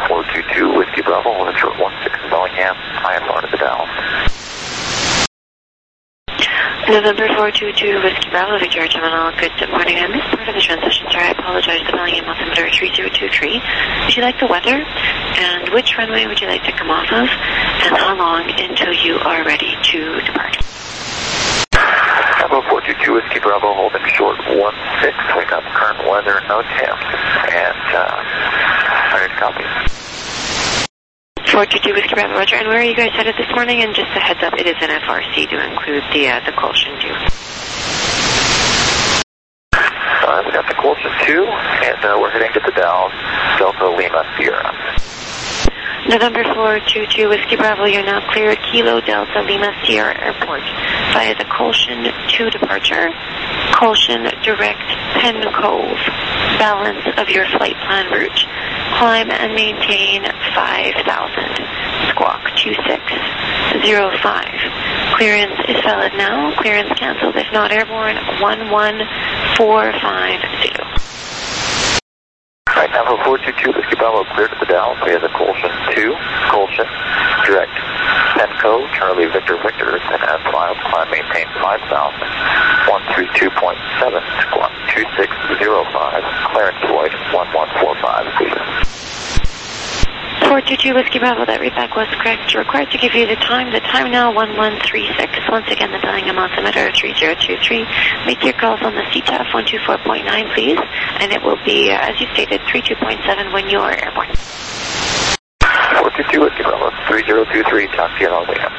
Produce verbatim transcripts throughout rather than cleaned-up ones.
four two two, Whiskey Bravo, hold short one six Bellingham, I F R to the Dallas. November four two two, Whiskey Bravo, Victoria Terminal, good morning. I missed part of the transition, sir. I apologize. The Bellingham altimeter three zero two three. Would you like the weather? And which runway would you like to come off of? And how long until you are ready to depart? Bravo four two two, Whiskey Bravo, holding short one six. We got current weather, no temps, and uh, I copy. four two two, Whiskey Bravo, Roger. And where are you guys headed this morning? And just a heads up, it is an F R C to include the uh, the Colson two. Uh, we got the Colson two, and uh, we're heading to the Dallas, Delta Lima Sierra. November four two two, Whiskey Bravo, you're now clear at Kilo Delta Lima Sierra Airport via the Colson two departure. Colson direct Penn Cove. Balance of your flight plan route. Climb and maintain five thousand. Squawk two six zero five. Clearance is valid now. Clearance cancelled if not airborne. one one four five zero. Right now, for four two two, Whiskey Bravo, clear to the Dallas via the Colson two, Colson, direct, Penco, Charlie Victor Victor, and as filed, climb maintain five thousand, one three two point seven, squawk two six zero five, clearance void one one four five zero. four two two, Whiskey Bravo, that readback was correct. Required to give you the time. The time now, one one three six. Once again, the Bellingham altimeter, three zero two three. Make your calls on the C T A F one two four point nine, please. And it will be, uh, as you stated, three two point seven when you are airborne. four two two, Whiskey Bravo, three zero two three, talk to you on Lima.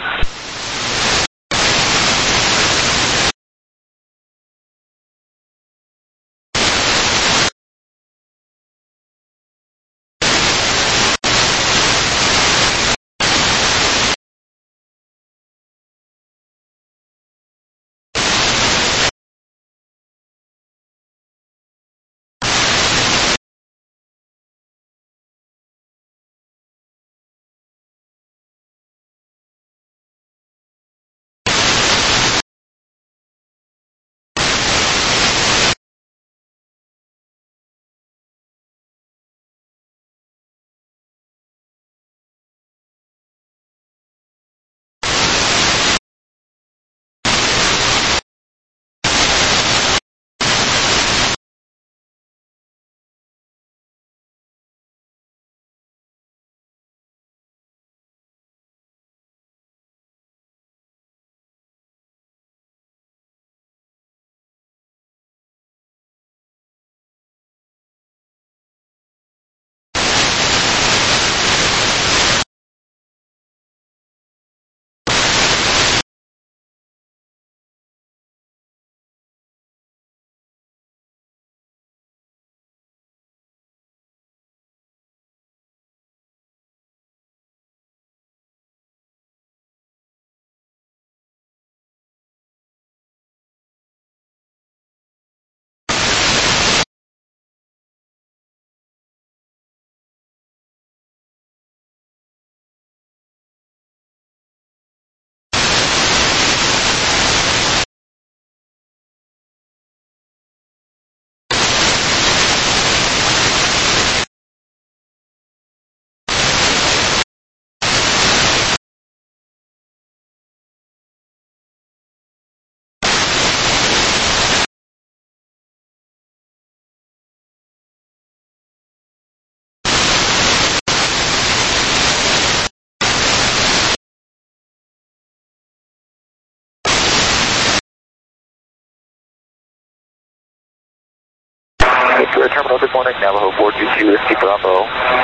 Victoria Terminal, good morning, Navajo four two two, Whiskey Bravo,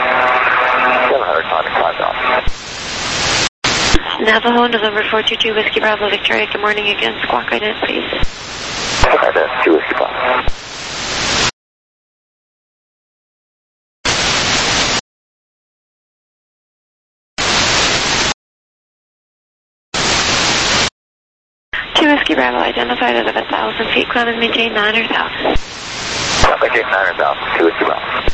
seven hundred climbing five knots. Navajo, November four two two, Whiskey Bravo, Victoria, good morning again. Squawk ident, please. Ident, two Whiskey Bravo. Two Whiskey Bravo, identified out of a thousand feet, climb and maintain nine or thousand. Maintain nine or thousand, two Whiskey Bravo.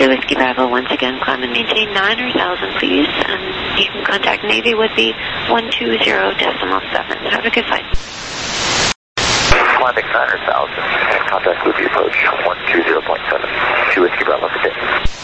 two Whiskey Bravo, once again, climb and maintain nine or one thousand, please. And you can contact Navy would be one two zero decimal seven. Have a good flight. Climbing nine or one thousand, and contact would be approach one two zero point seven. two Whiskey Bravo, good day.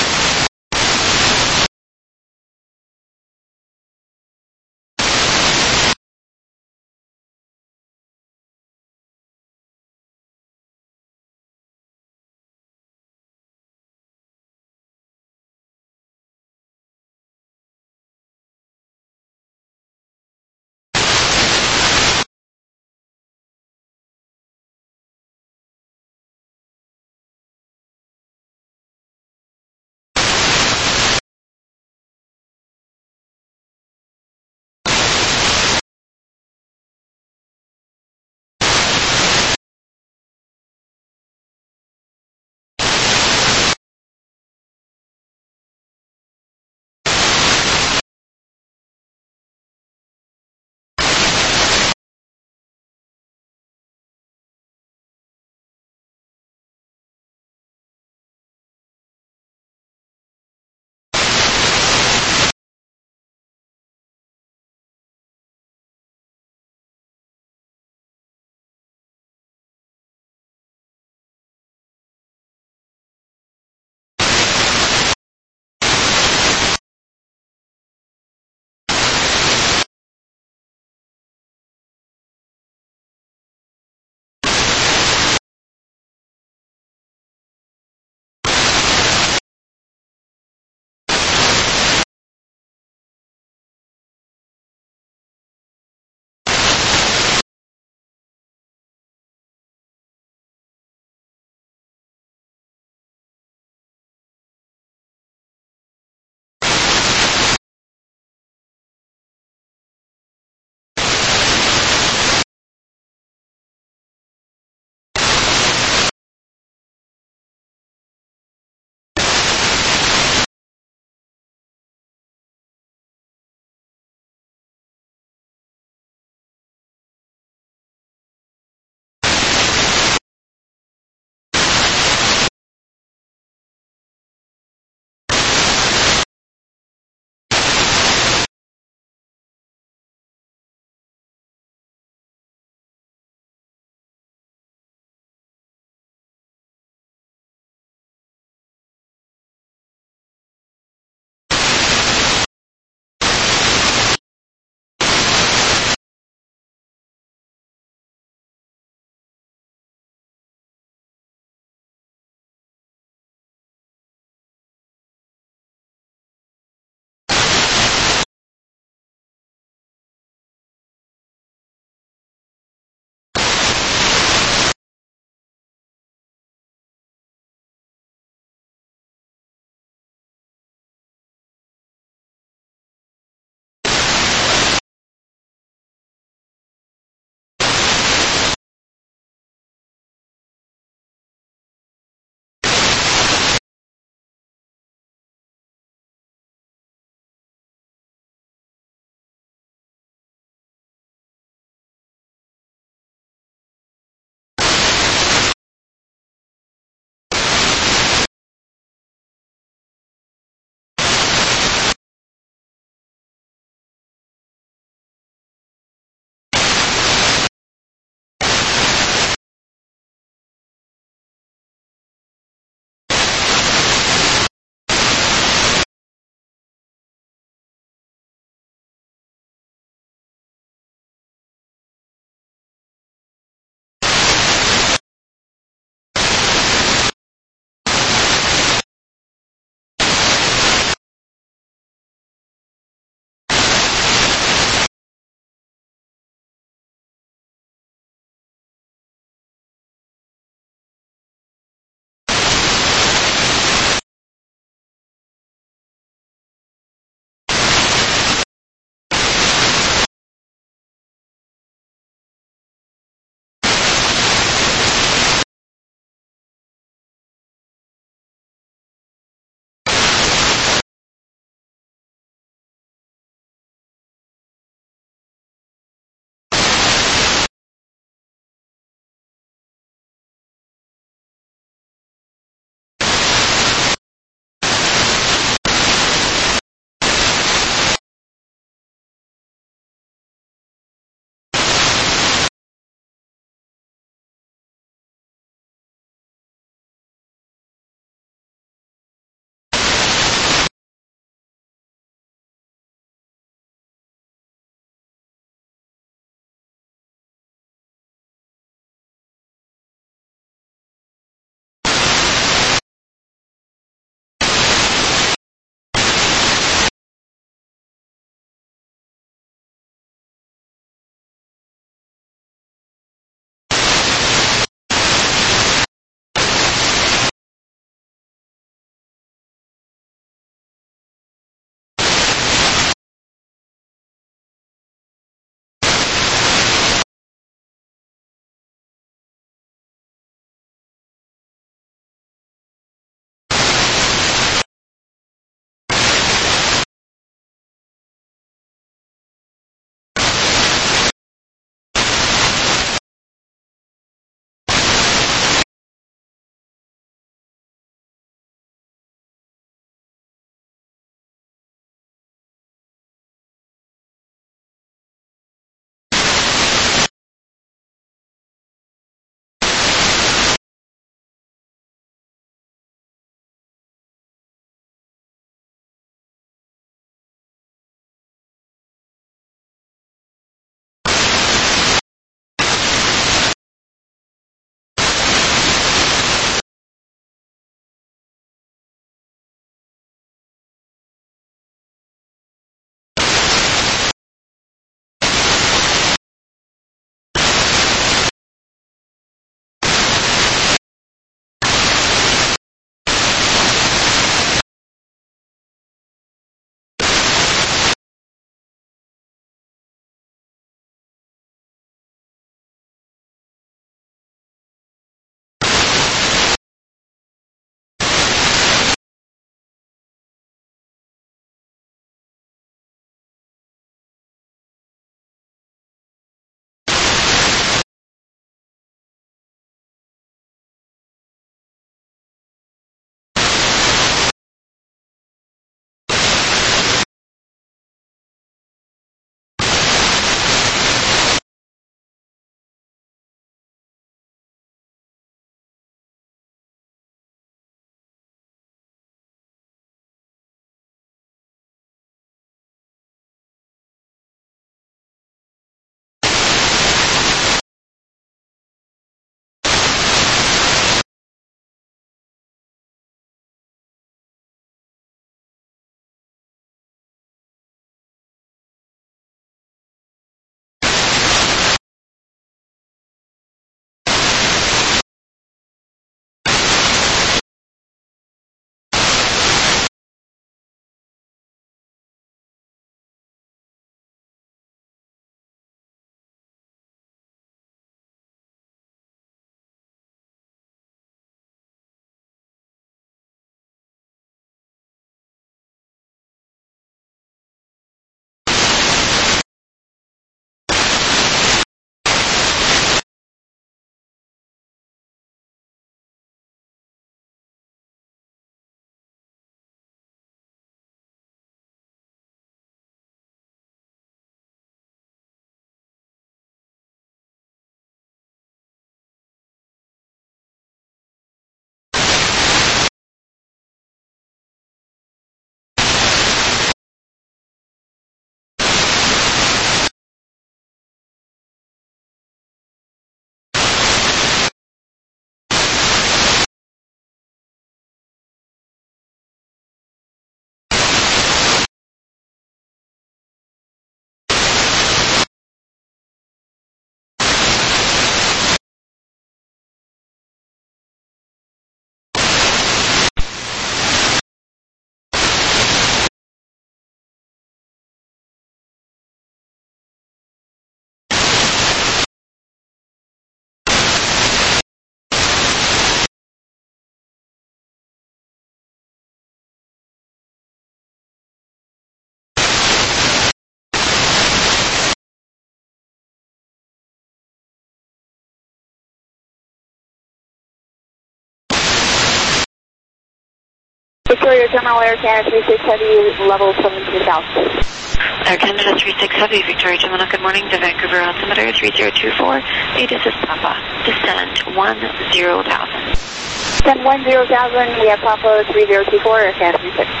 Victoria Terminal, Air Canada three six Heavy, level seven two south. Air Canada three six Heavy, Victoria Terminal, good morning to Vancouver altimeter three zero two four, this is Papa, descend one zero thousand. Descend one zero thousand, we have Papa three zero two four, Air Canada three six.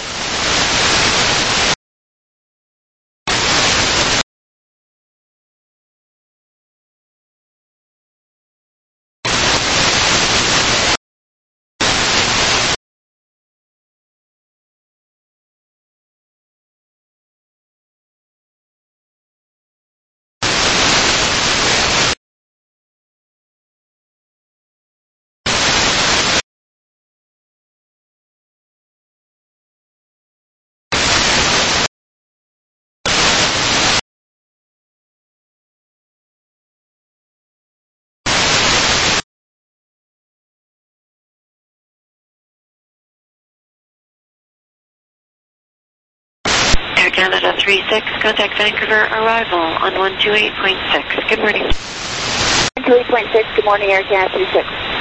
Air Canada three six, contact Vancouver, arrival on one two eight point six. Good morning. one two eight point six, good morning, Air Canada three six.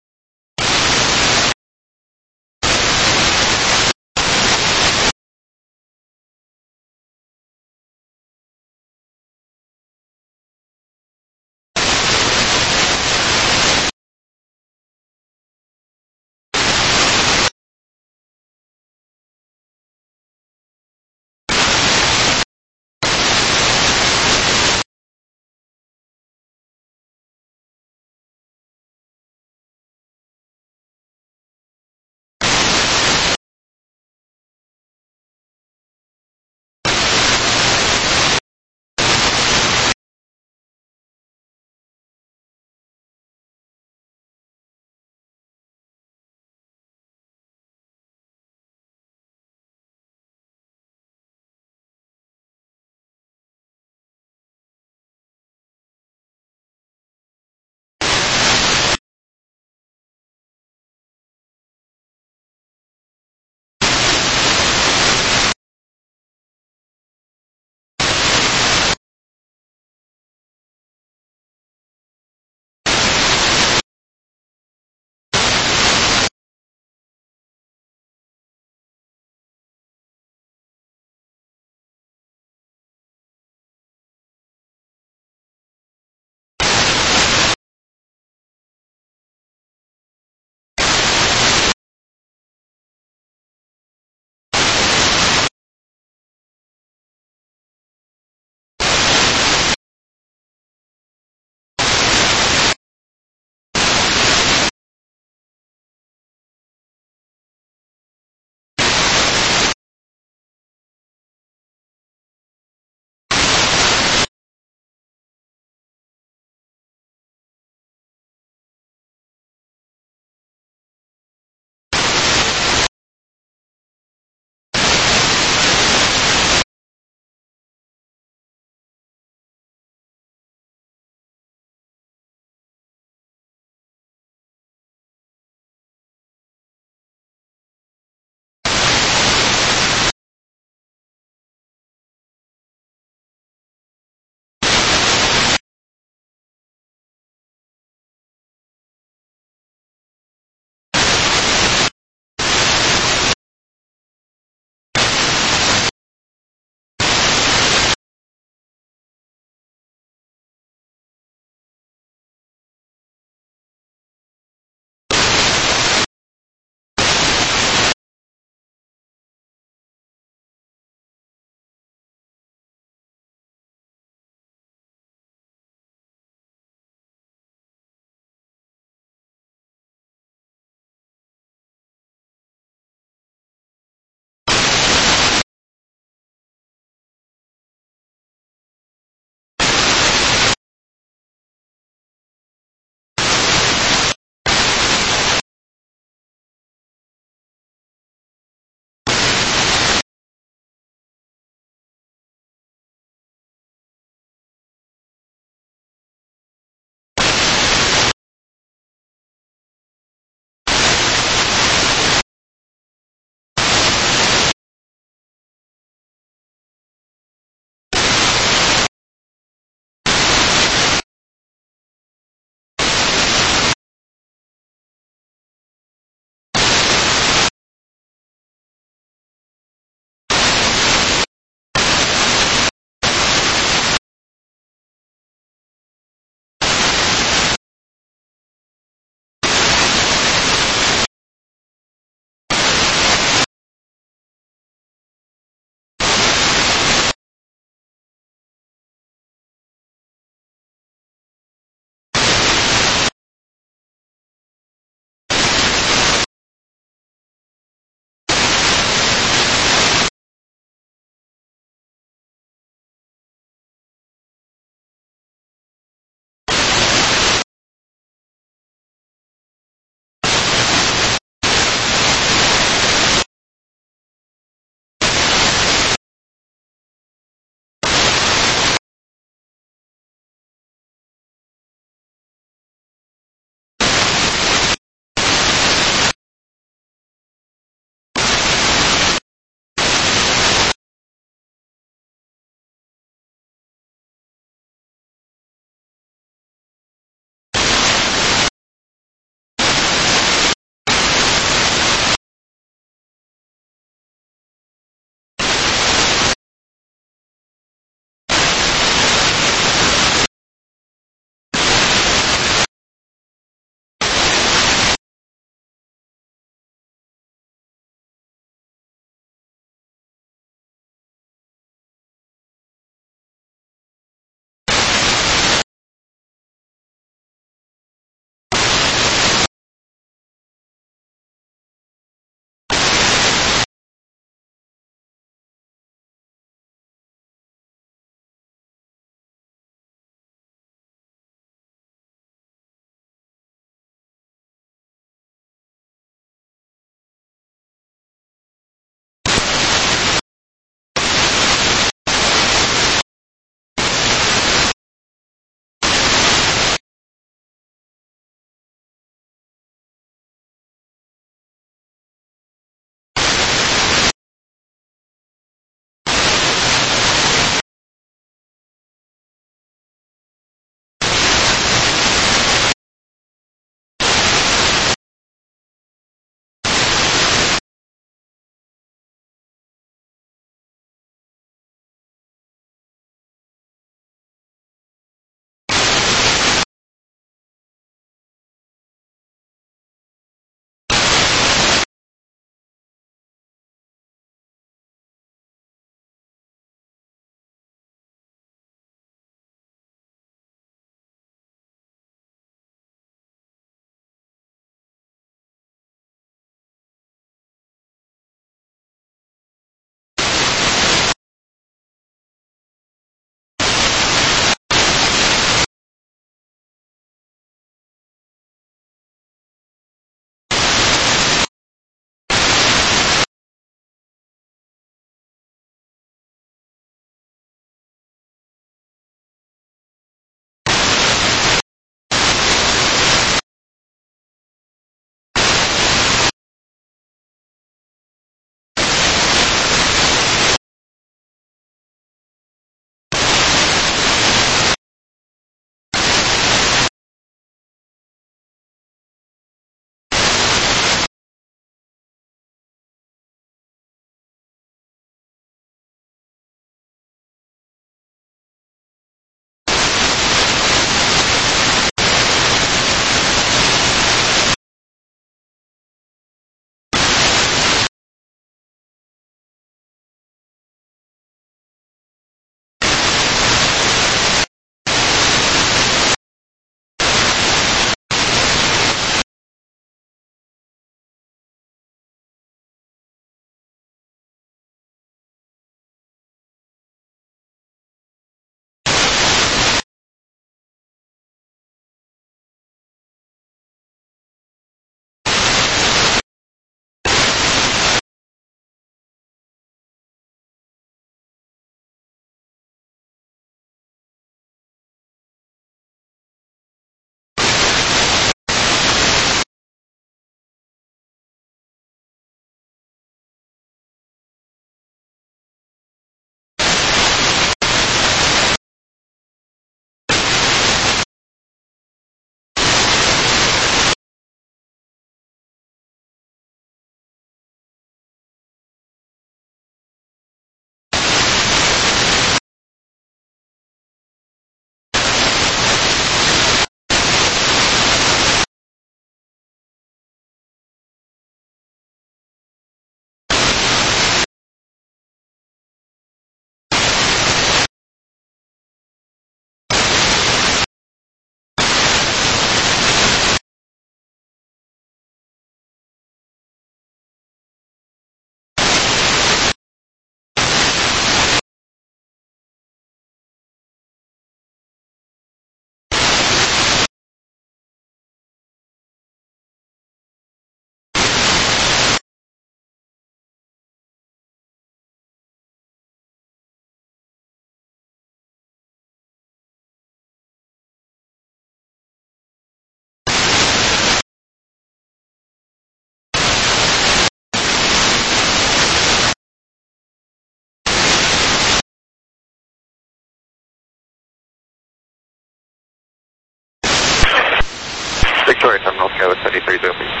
Victoria Terminal, Skywest thirty-three zero three.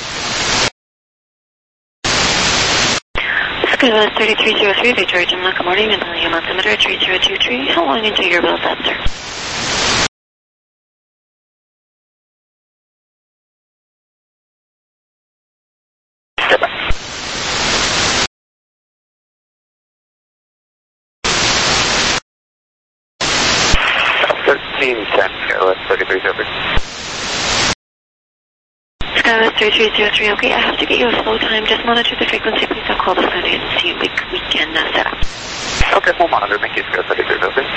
Skywest thirty-three zero three, Victoria Terminal, good morning, and volume altimeter three zero two three. How long until your wheels up, sir? Step back. thirteen ten, Skywest thirty-three zero three. Skywest thirty-three zero three, okay, I have to get you a slow time. Just monitor the frequency, please. I'll call the phone and see if we, we can uh, set up. Okay, we'll monitor. Thank you, Skywest thirty-three zero three.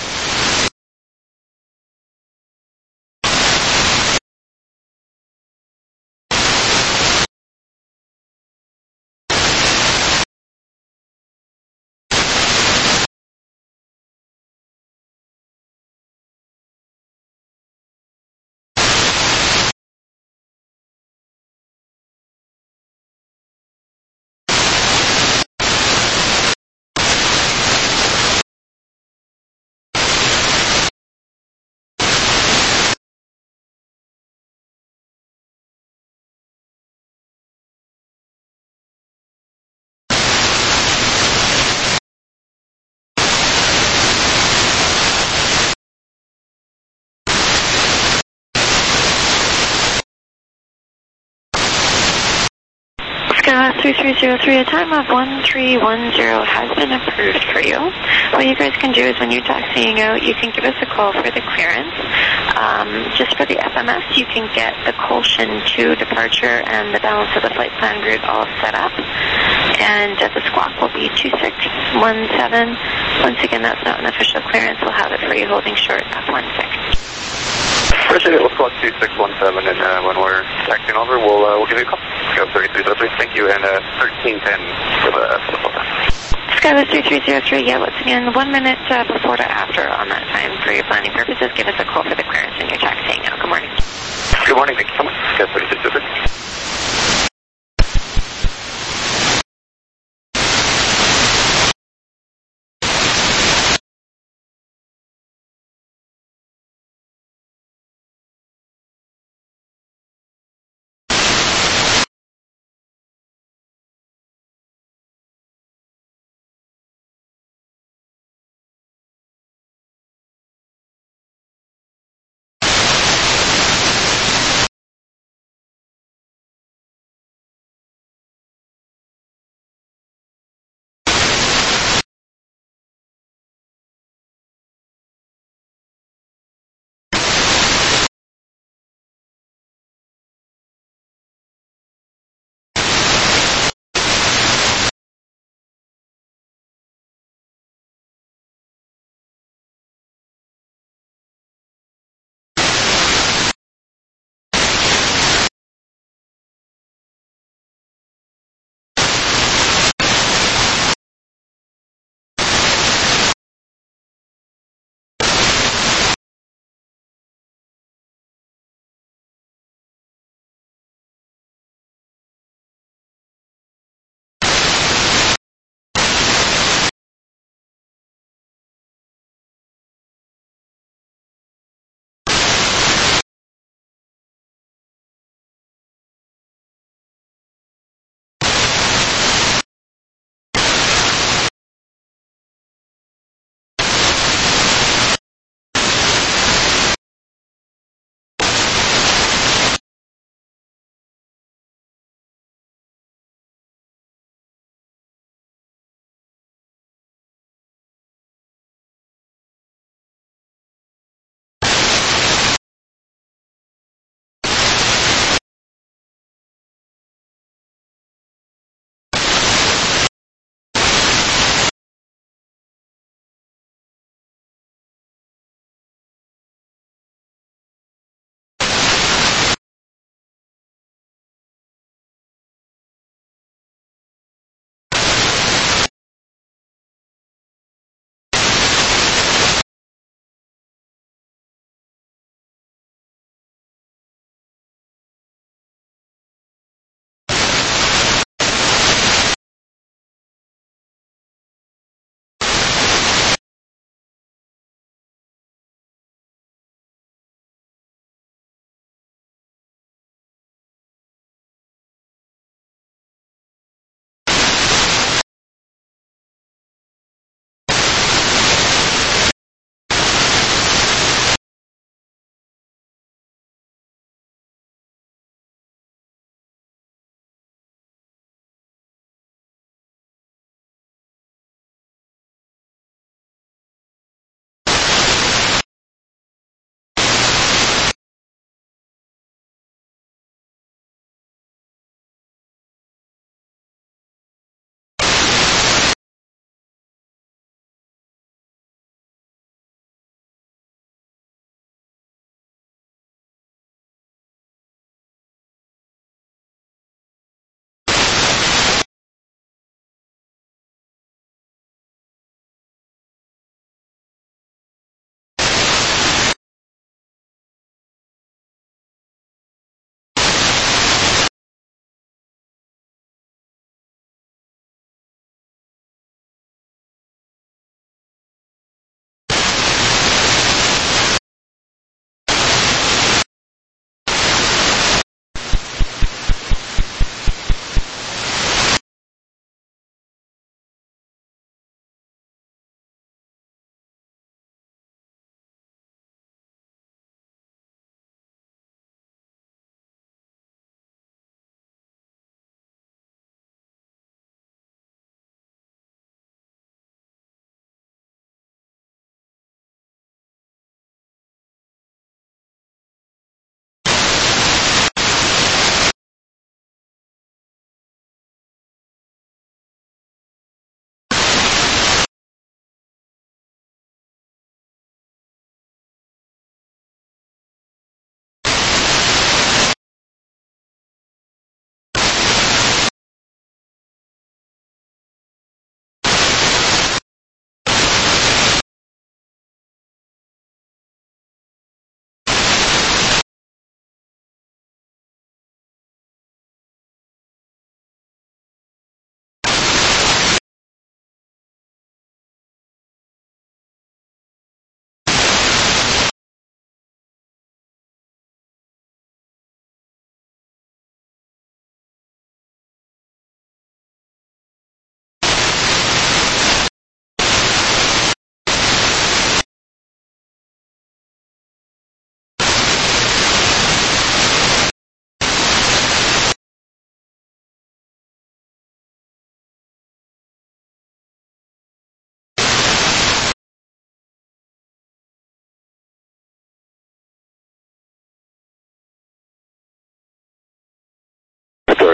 Skywest three three zero three, a time of one three one zero has been approved for you. What you guys can do is when you're taxiing out, you can give us a call for the clearance. Um, just for the F M S, you can get the Colshan two departure and the balance of the flight plan route all set up. And uh, the squawk will be two six one seven. Once again, that's not an official clearance. We'll have it for you holding short F one six. Appreciate it. We'll squawk two six one seven, and uh, when we're taxiing over, we'll uh, we'll give you a call. Skywest thirty-three zero three, thank you, and uh, thirteen ten for the for the full time. Skywest three three zero three, yeah, once again, one minute uh, before to after on that time for your planning purposes. Give us a call for the clearance and your taxiing out. Good morning. Good morning. Thank you so much. Skywest thirty-three zero three.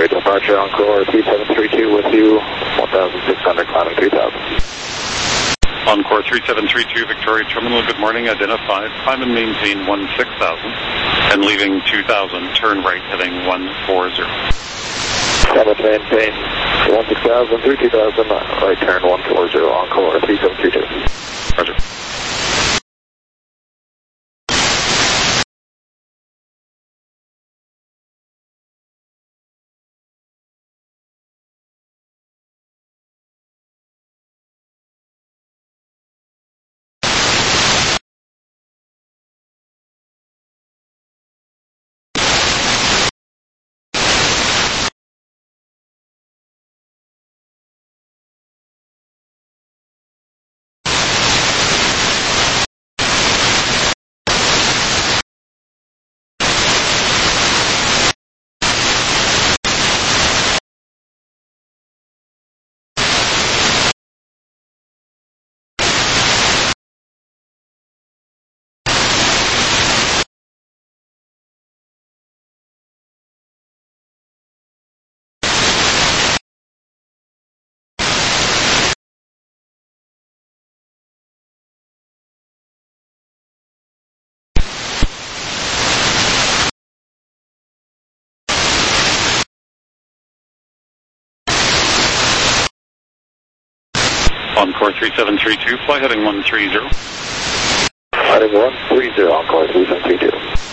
Victoria departure, Encore three seven three two with you, one thousand six hundred, climbing three thousand. Encore three seven three two, Victoria Terminal, good morning, identified, climb and maintain one six thousand, and leaving two thousand, turn right, heading one four zero. Climb and maintain one six thousand, through two thousand, right turn one four zero, Encore three seven three two. Roger. Encore three seven three two, fly heading one three zero. Heading one three zero, Encore three seven three two.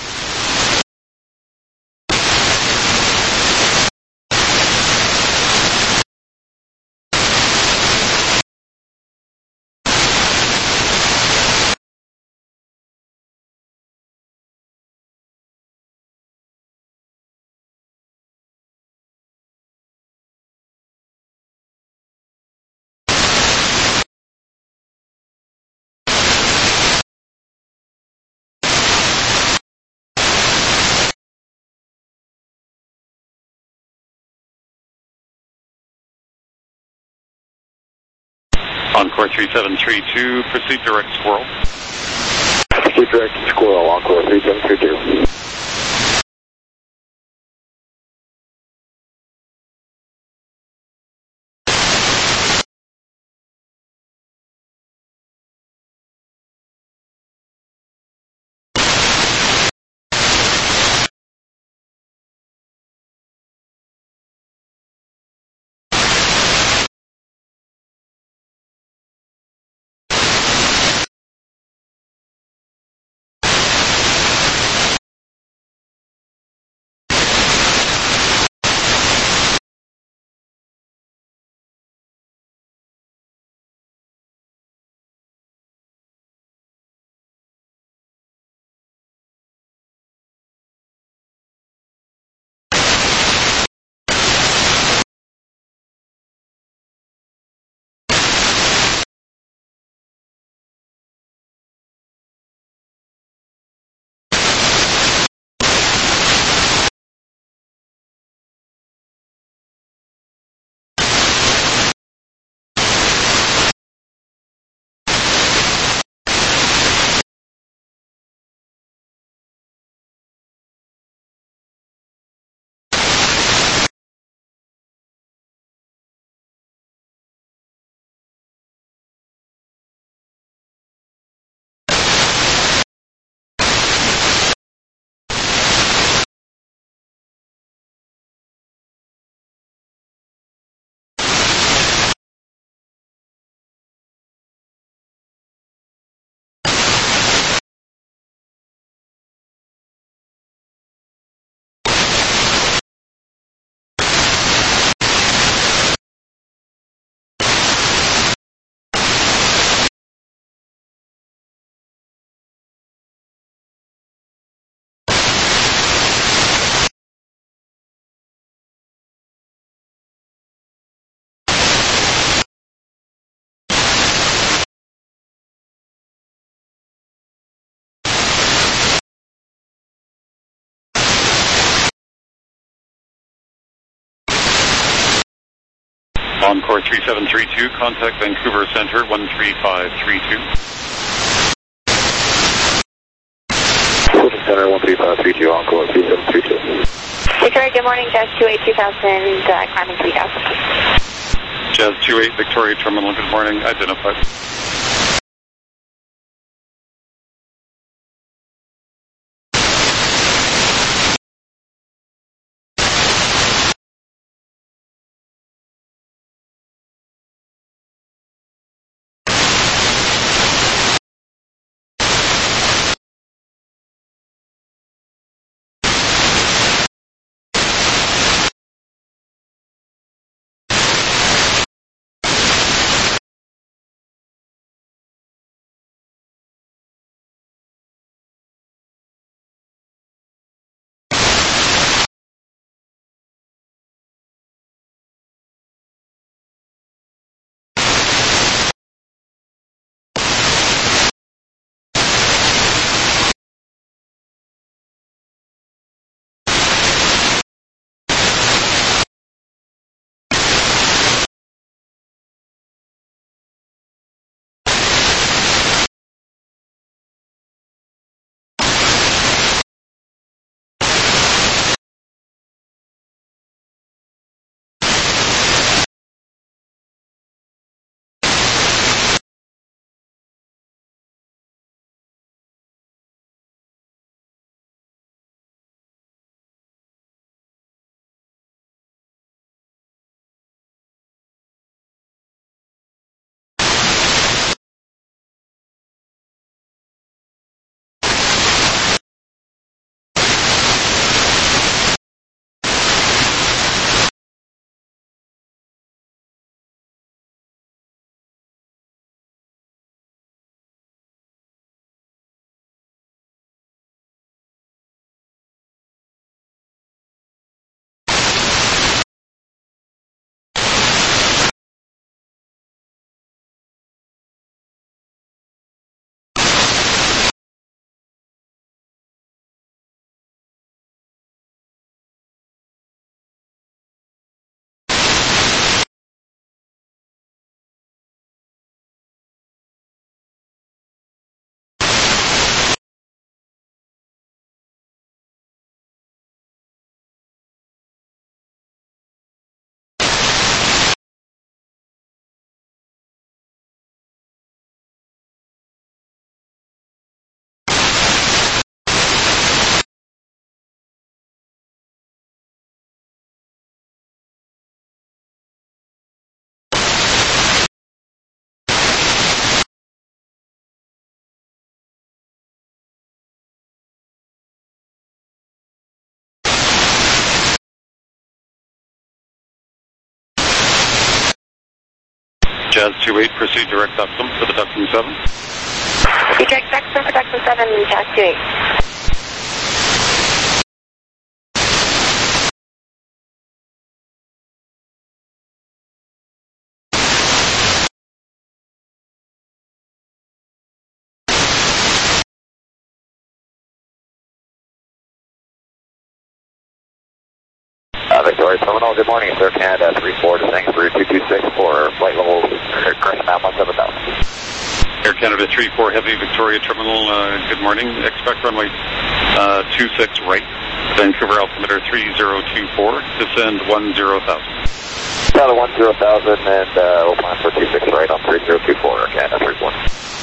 Encore three seven three two, proceed direct Squirrel. Proceed direct Squirrel, Encore three seven three two. Encore three seven three two, contact Vancouver Centre one three five three two. Collision Center, one three five three two, Encore three seven three two. Victoria, good morning, Jazz two eight two thousand, uh, climbing three thousand. Jazz two eight, Victoria Terminal, good morning, identified. Jazz two eight, proceed direct Duxum for the Duxum seven. Proceed direct Duxum for Duxum seven, Jazz two eight. Uh, Victoria Terminal, good morning, sir. Canada three four, descending through two two six for flight level, current map one seven thousand. Air Canada three four Heavy, Victoria Terminal, uh, good morning. Expect runway uh, two six right, Vancouver altimeter three zero two four, descend one zero thousand. Canada one zero thousand, and uh, we'll plan for two six right on three zero two four, Canada three four.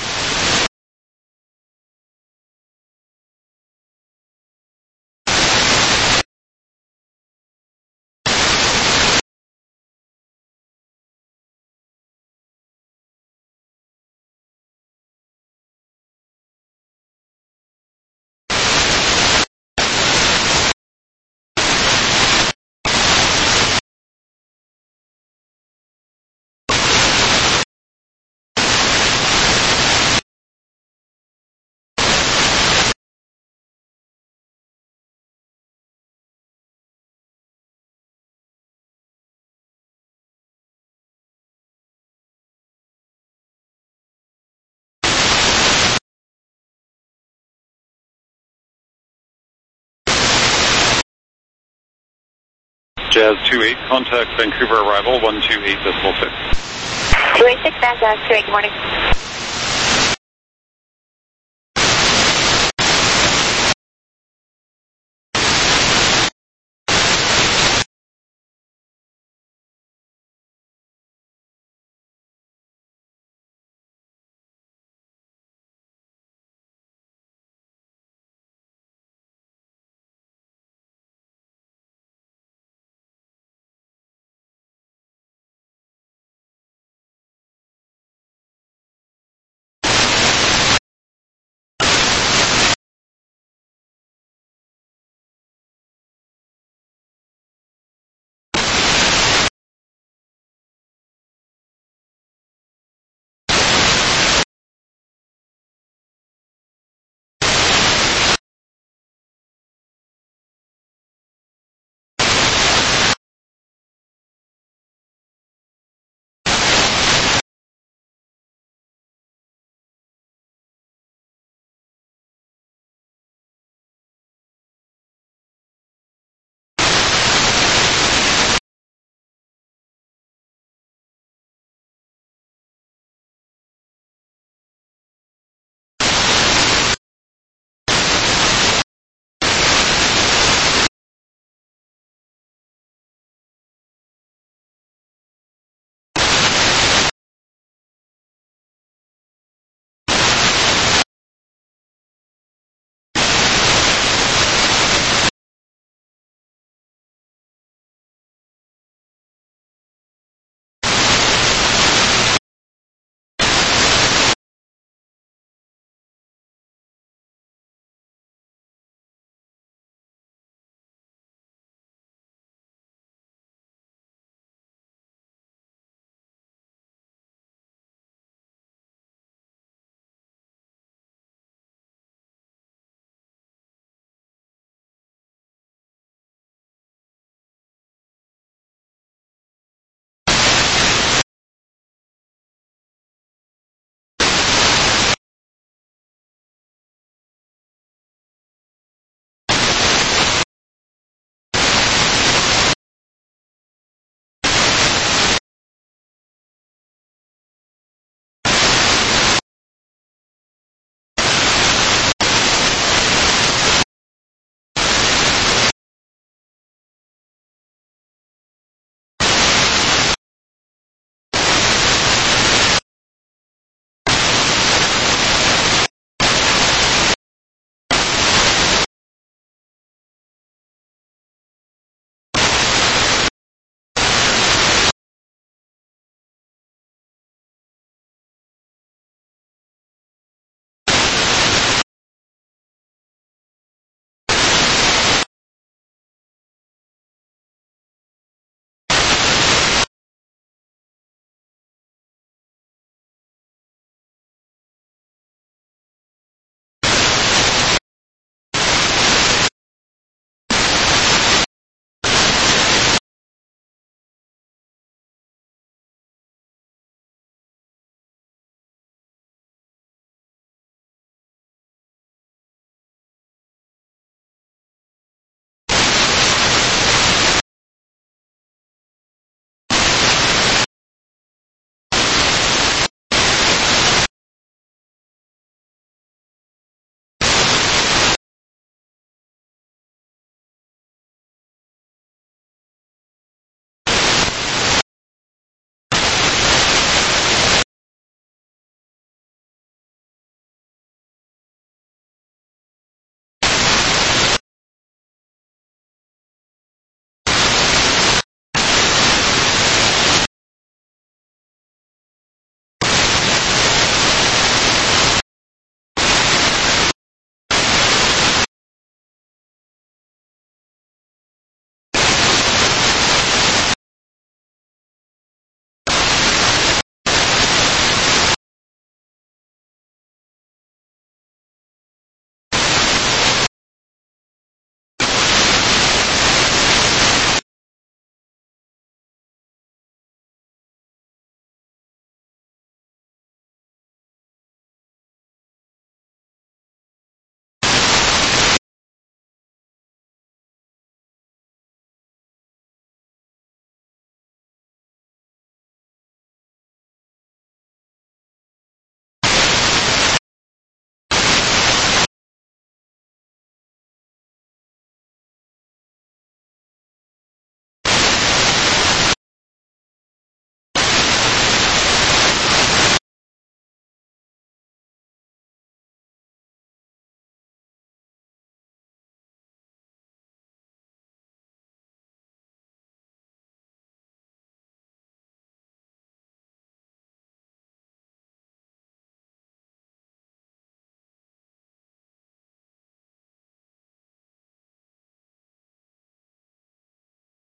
Jazz two eight, contact Vancouver arrival one two eight decimal six. two eight six, Jazz two eight, good morning.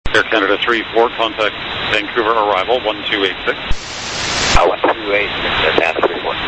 Air Canada three four, contact Vancouver arrival one two eight six. Uh, one two eight six, Air Canada three four.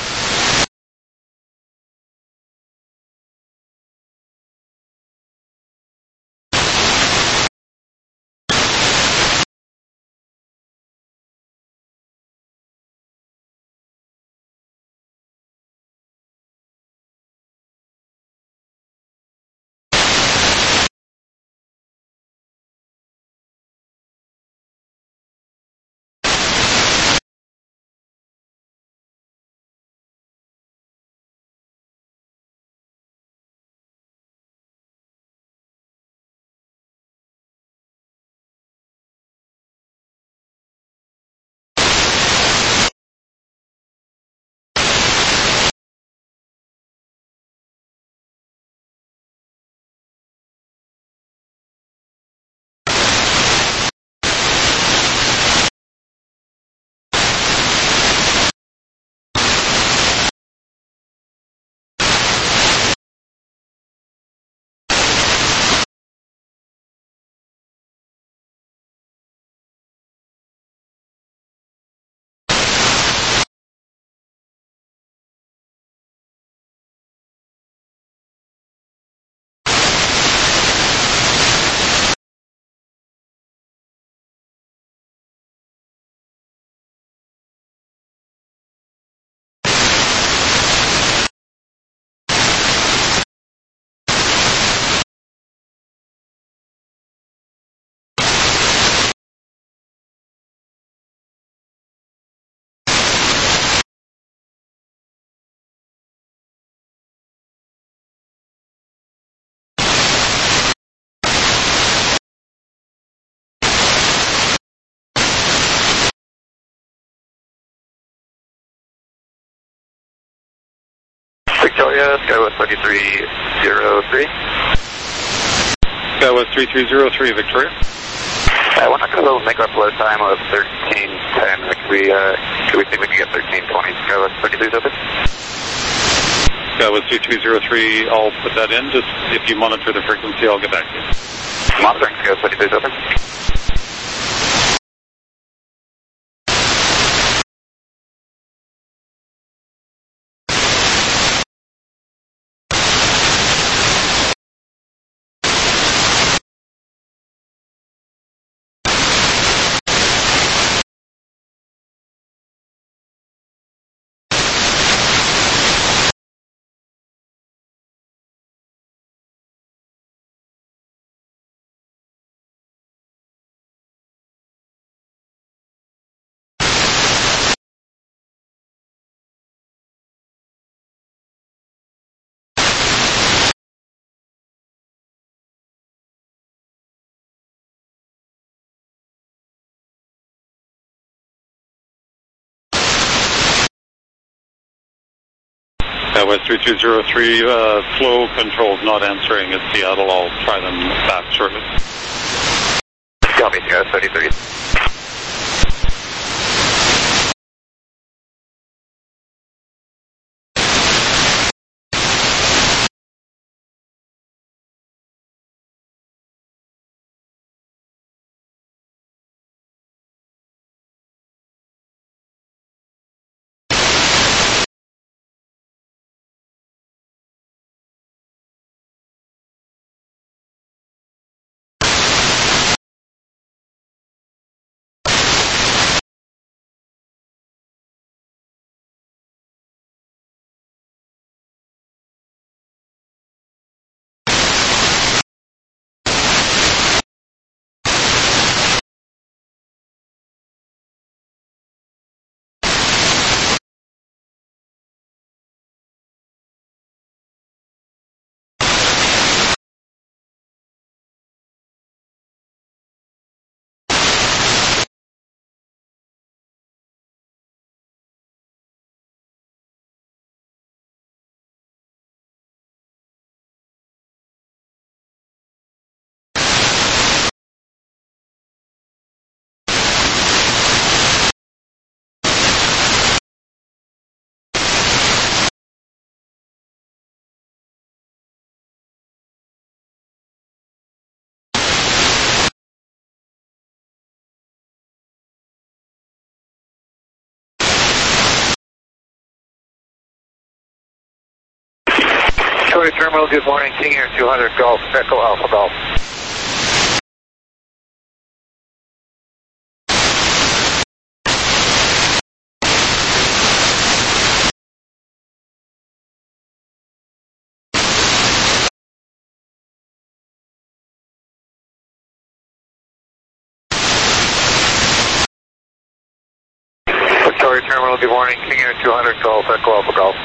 Victoria, Skywest thirty-three zero three. Skywest three three zero three, Victoria. Uh, we're not going to make our flow time of thirteen ten. Could we, uh, could we see if we can get thirteen twenty? Skywest thirty-three is open. Skywest three three zero three, I'll put that in. Just if you monitor the frequency, I'll get back to you. Monitoring, Skywest thirty-three is open. Skywest three two zero three, uh, flow controls not answering at Seattle. I'll try them back shortly. Copy, Skywest thirty-three. Victoria Terminal, good morning. King Air two hundred Golf, Echo Alpha Golf. Victoria Terminal, good morning. King Air two hundred Golf, Echo Alpha Golf.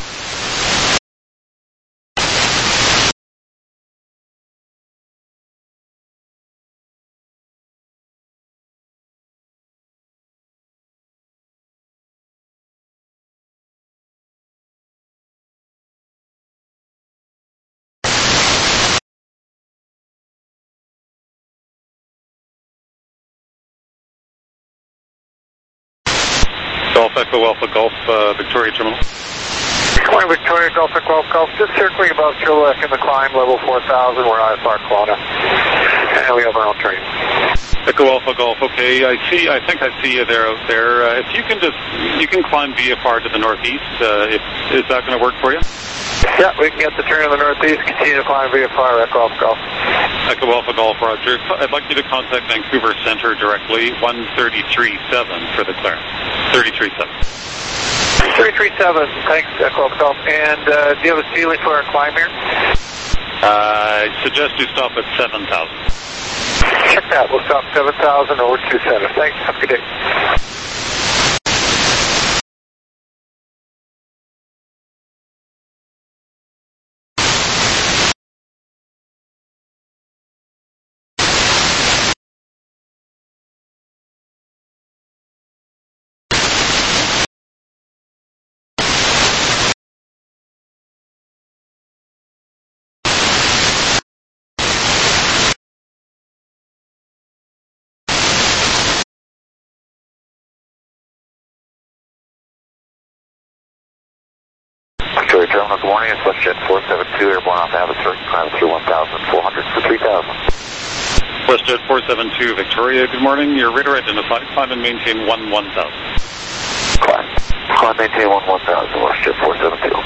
Golf Echo Alpha Golf, uh, Victoria Terminal. Good morning, Victoria Golf, Echo Alpha Golf. Just circling above Chilliwack in the climb, level four thousand. We're I F R Kelowna. And we have our own train. Echo Alpha Golf, okay. I see, I think I see you there out there. Uh, if you can just, you can climb V F R to the northeast. Uh, if, is that going to work for you? Yeah, we can get the turn in the northeast, continue to climb V F R, Echo Alpha Golf. Echo Alpha Golf, Roger. I'd like you to contact Vancouver Centre directly, one thirty-three seven for the clearance. thirty-three seven. thirty-three seven, thanks, Echo Alpha Golf. And uh, do you have a ceiling for our climb here? Uh, I suggest you stop at seven thousand. Check that, we'll stop seven thousand over two center. Thanks, have a good day. Victoria Terminal, good morning. It's WestJet four seven two, airborne off Abbotsford, climb through one thousand four hundred for three thousand. WestJet four seven two, Victoria, good morning. Your radar identified, climb and maintain one one thousand. Climb. Climb, maintain one one thousand, WestJet four seven two.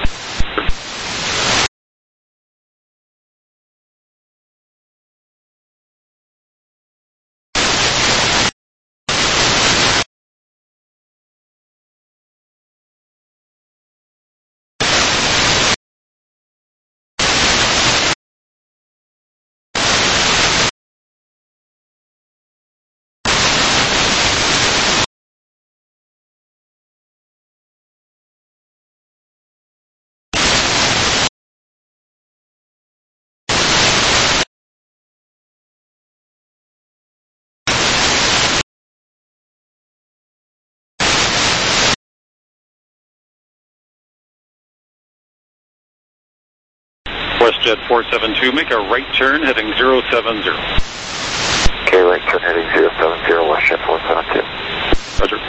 WestJet four seven two, make a right turn heading zero seven zero. Okay, right turn heading zero seven zero, WestJet four seven two. Roger.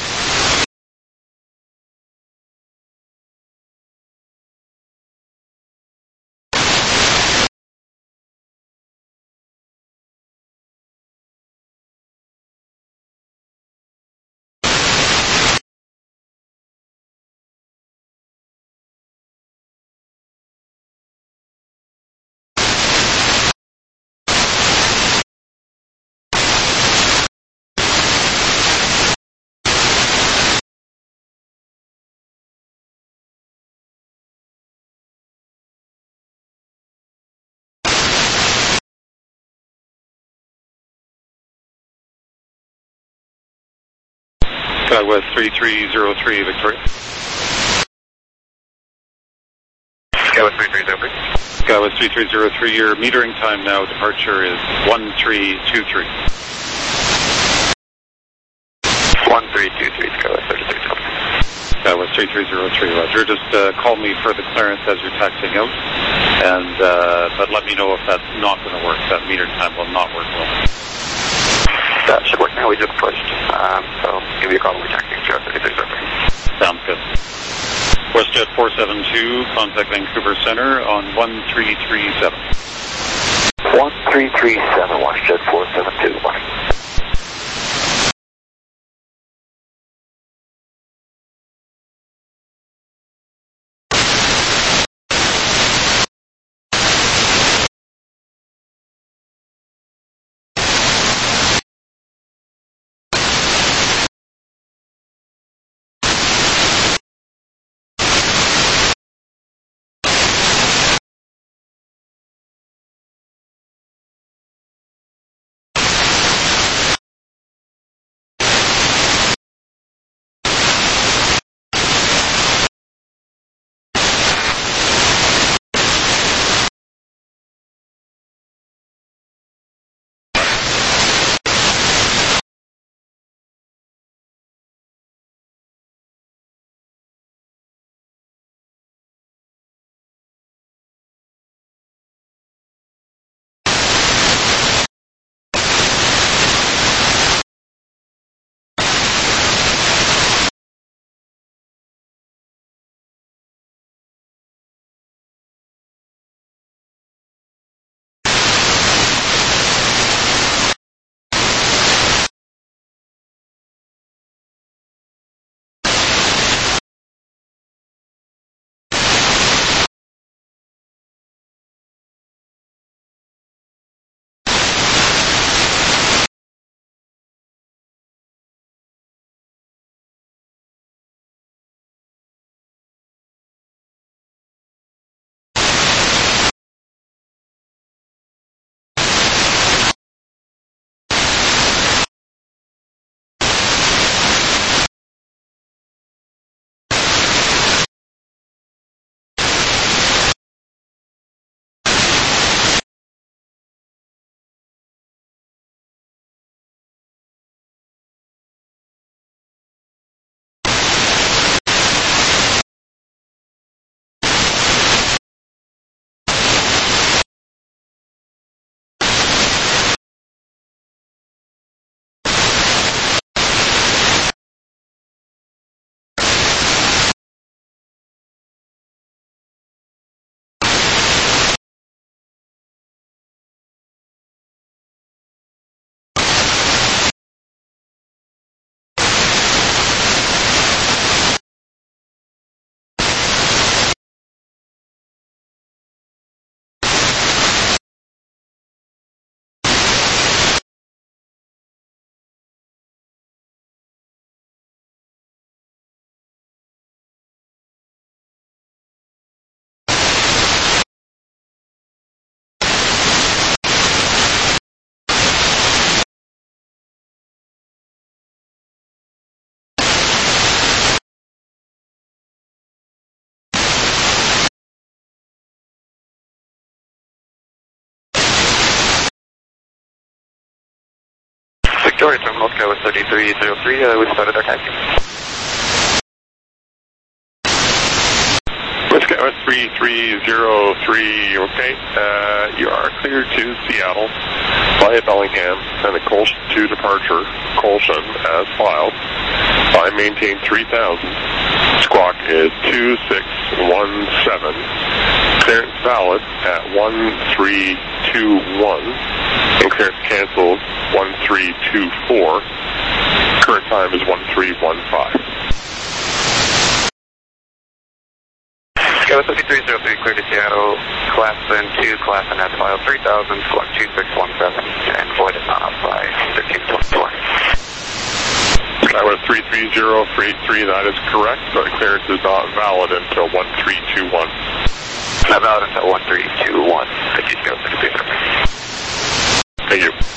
Skywest three three zero three, Victoria. Skywest three three zero three. Skywest three three zero three, your metering time now, departure is one three two three. one three two three, Skywest thirty-three zero. Skywest three three zero three, Roger. Just uh, call me for the clearance as you're taxiing out, and uh, but let me know if that's not going to work. That meter time will not work well. That should work now, we just pushed. Um, so give you a call when we're taxiing through thirty-three zero three. Sounds good. WestJet four seven two, contact Vancouver Centre on one three three seven. one three three seven, WestJet four seven two, morning. Victoria Terminal, Skywest thirty-three zero three, uh, we started our taxi. Skywest three three zero three, okay. Uh, you are cleared to Seattle via Bellingham and the Colson two departure, Colson as filed. I maintain three thousand. Squawk is two six one seven. Clearance valid at one three two one. And clearance canceled one three two four. Current time is one three one five. Skywest thirty-three zero three, clear to Seattle, class N two, class N S file three thousand, squawk two six one seven, and void is not by thirteen twenty-four. Skywest three three zero three three, that is correct, but clearance is not valid until one three two one. Not valid until one three two one. Thank you, Skywest thirty-three zero three. Thank you.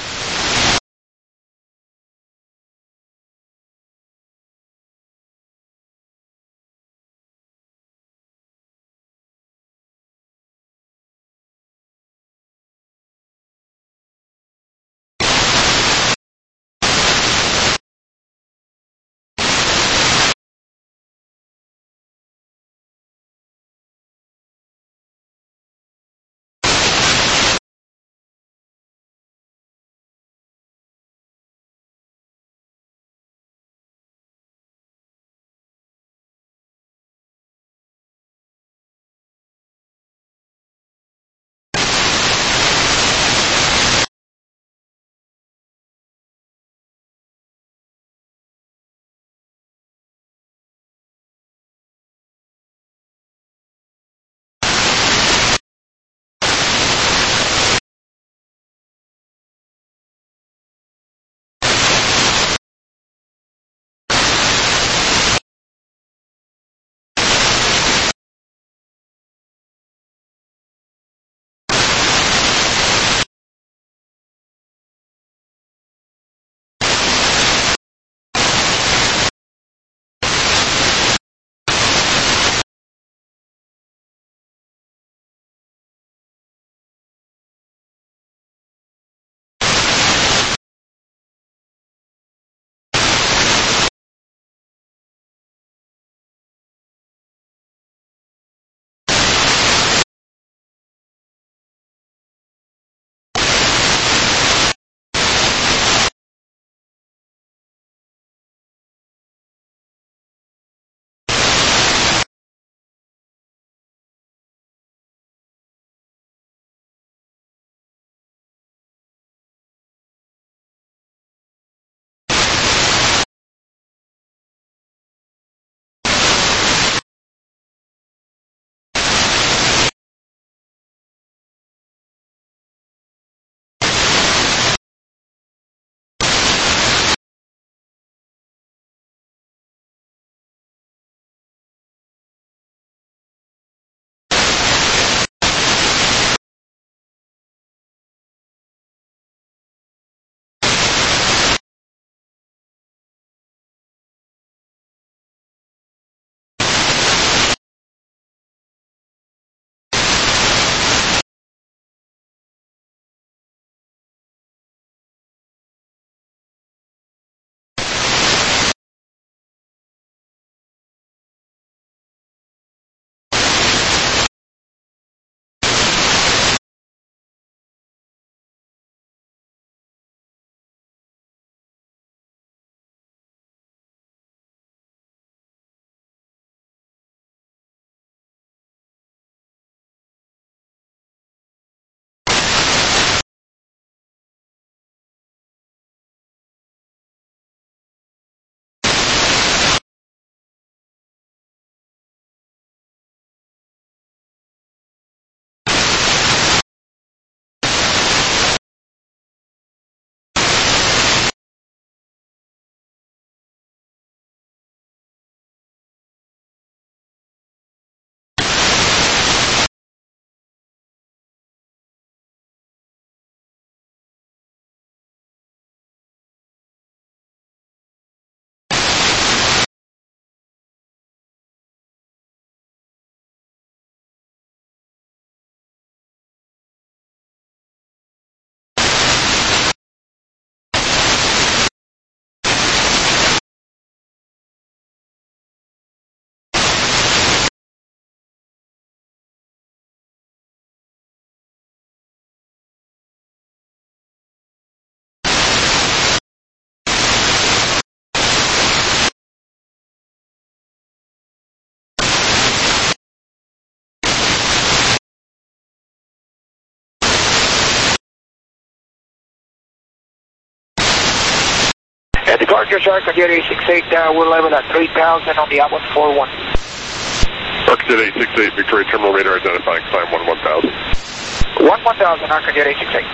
At departure, Shark, Jet eight six eight, uh, we're level at three thousand on the outbound four one. Arcajet eight six eight, Victoria Terminal radar identifying climb one one thousand. one one thousand, Arcajet eight six eight.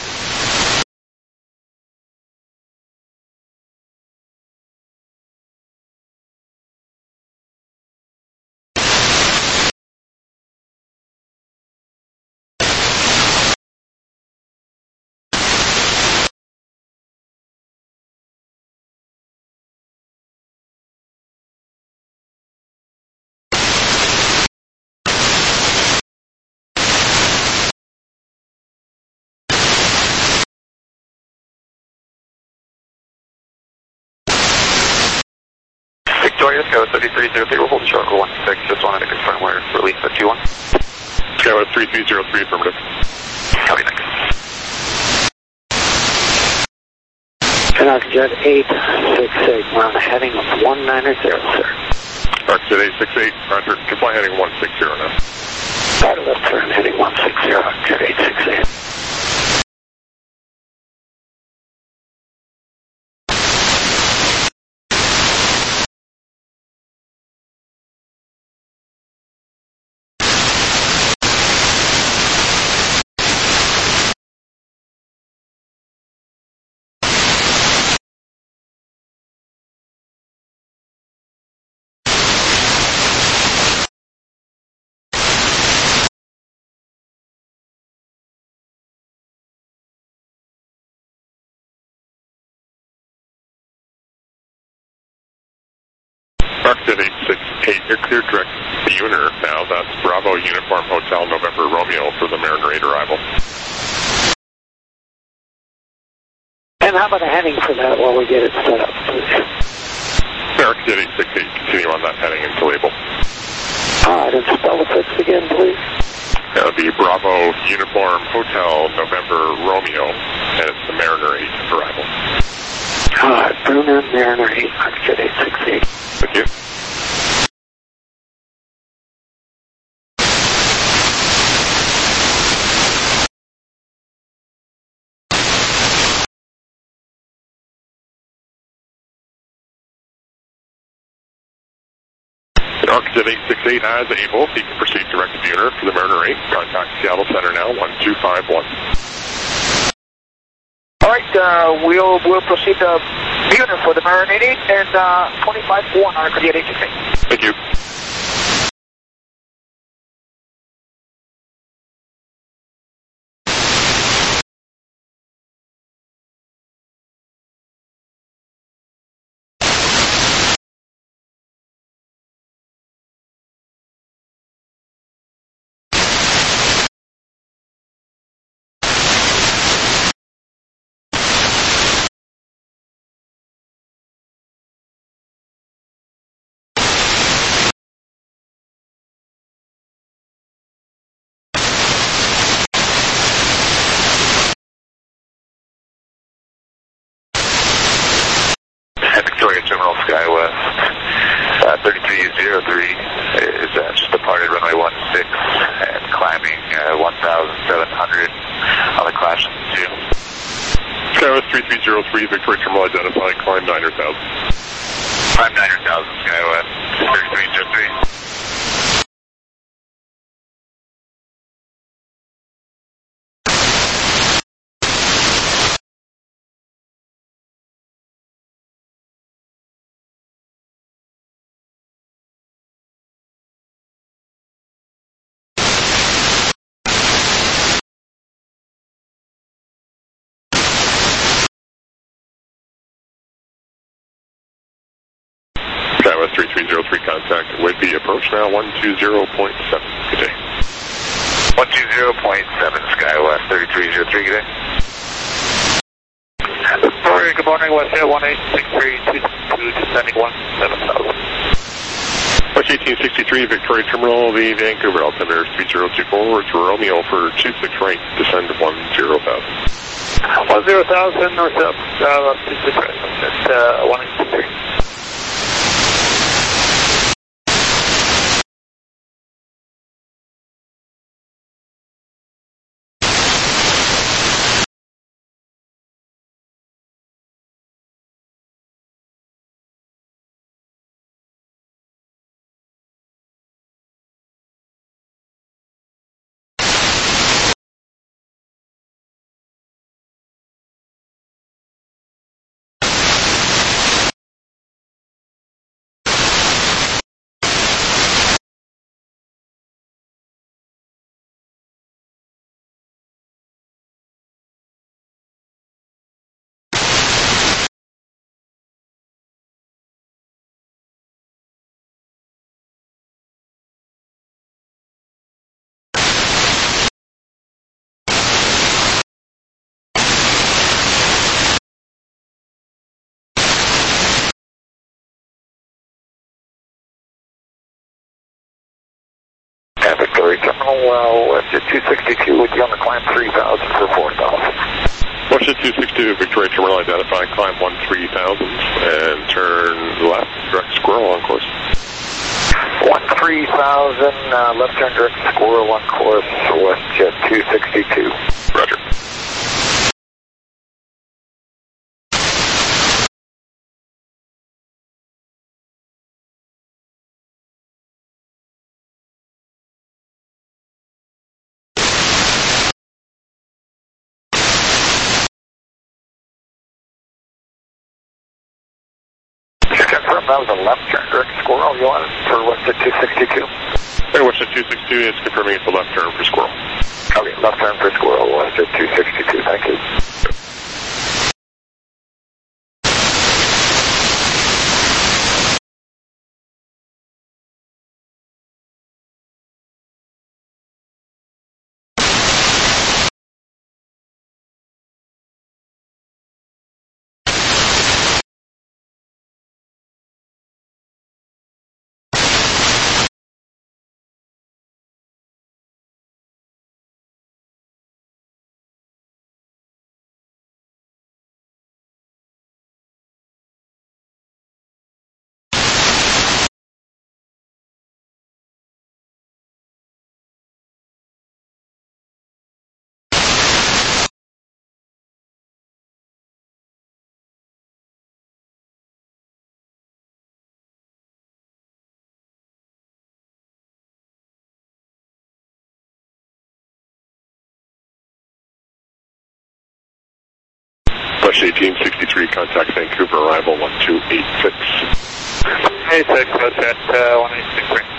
Victoria, Skywest thirty-three zero three, we'll hold short for one six, just wanted to confirm we're released at two one. Skywest three three zero three, affirmative. Copy, thanks. And Arcajet eight six eight, we're on a heading of one nine zero, sir. Arcajet eight six eight, roger, comply heading one six zero now. Started left turn, heading one six zero, Arcajet eight six eight. Arcajet eight six eight, you're cleared direct Buhner now. That's Bravo Uniform Hotel November Romeo for the Mariner eight arrival. And how about a heading for that while we get it set up, please? Arcajet eight six eight, continue on that heading into label. Alright, and spell the fix again, please. That would be Bravo Uniform Hotel November Romeo, and it's the Mariner eight arrival. Alright, Bruner, Mariner eight, Arcajet eight six eight. Thank you. Arcajet eight six eight as able, you can proceed direct to Buhner for the Mariner eight. Contact Seattle Center now, one two five one. Alright, uh, we'll, we'll proceed to Buhner for the Mariner eight and uh, twenty-five one, Arcajet eight six eight. Thank you. Victoria Terminal Skywest, uh, thirty-three zero three is uh, just departed runway one six and climbing uh, one thousand seven hundred on the clash two. Skywest three three zero three, Victoria Terminal identified, climb nine hundred thousand. Climb nine hundred thousand Skywest, thirty-three zero three. Skywest three three zero three, contact Whidbey approach now, one two zero point seven. Good day. one two zero point seven Skywest, thirty-three zero three, good day. Victoria, good morning, West Air one eight six three two two, descending one seven thousand. West eighteen sixty-three, Victoria Terminal, the Vancouver altimeter three zero two four, to Romeo for two six right, descend one zero thousand. one zero thousand, north up, uh, two six right, at uh, one eight six three. uh, Westjet two sixty-two would be on the climb three thousand for four thousand. Westjet two sixty-two, Victoria Terminal identified, climb one three thousand and turn left, direct Squirrel on course. one three thousand, uh, left turn direct Squirrel on course, Westjet two sixty-two. Roger. Confirm that was a left turn direct Squirrel you wanted for Westjet two sixty-two? Hey, Westjet two sixty-two is confirming it's a left turn for Squirrel. Okay, left turn for Squirrel, Westjet two sixty-two, thank you. Rush eighteen sixty-three, contact Vancouver, arrival one two eight six. eight six, Westjet uh, one eight six three.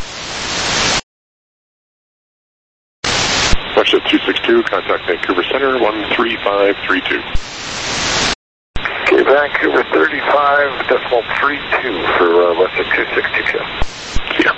Rush two sixty-two, contact Vancouver Center, one three five three two. Okay, Vancouver thirty-five decimal three two for uh, Westjet two sixty-two. See ya.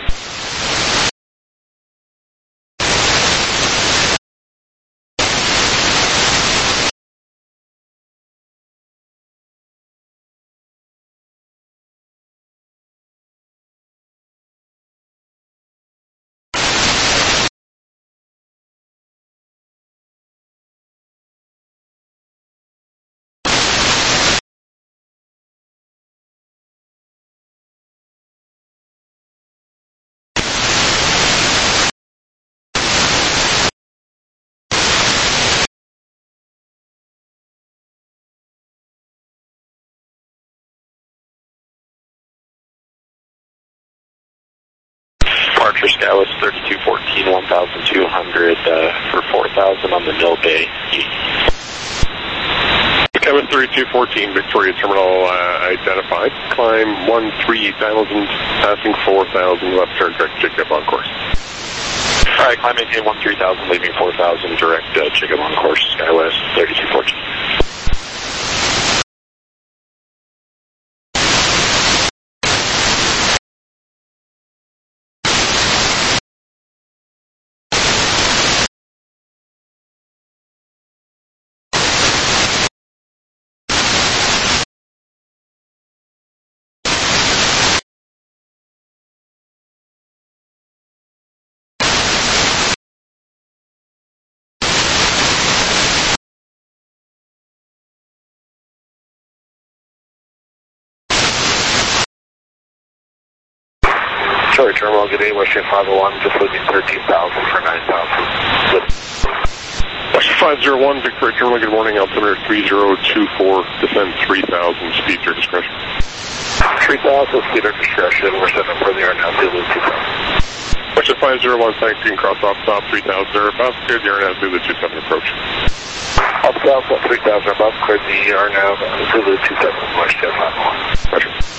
Departure Skywest thirty-two fourteen, one thousand two hundred uh, for four thousand on the Mill Bay. Skywest thirty-two fourteen, Victoria Terminal uh, identified. Climb one three thousand, passing four thousand, left turn direct Jacob on course. All right, climb maintain one three thousand, leaving four thousand, direct uh, Jacob on course, Skywest thirty-two fourteen. Sorry, Terminal, good day, Westjet five oh one, just losing thirteen thousand for nine thousand. Westjet five oh one, Victoria Terminal, good morning, altimeter three zero two four, descend three thousand, speed to your discretion. three thousand, speed at discretion, we're setting for the R N A V, Zulu two thousand. Westjet five oh one, thanks, you can cross off stop three thousand, above, clear the R N A V, Zulu two seven approach. Up south, three thousand above, clear the R N A V, Zulu two seven, Westjet five oh one. Roger.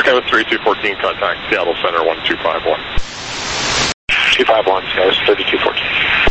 Scouts thirty-two fourteen, contact Seattle Center one two five one. two five one, Scouts thirty-two fourteen.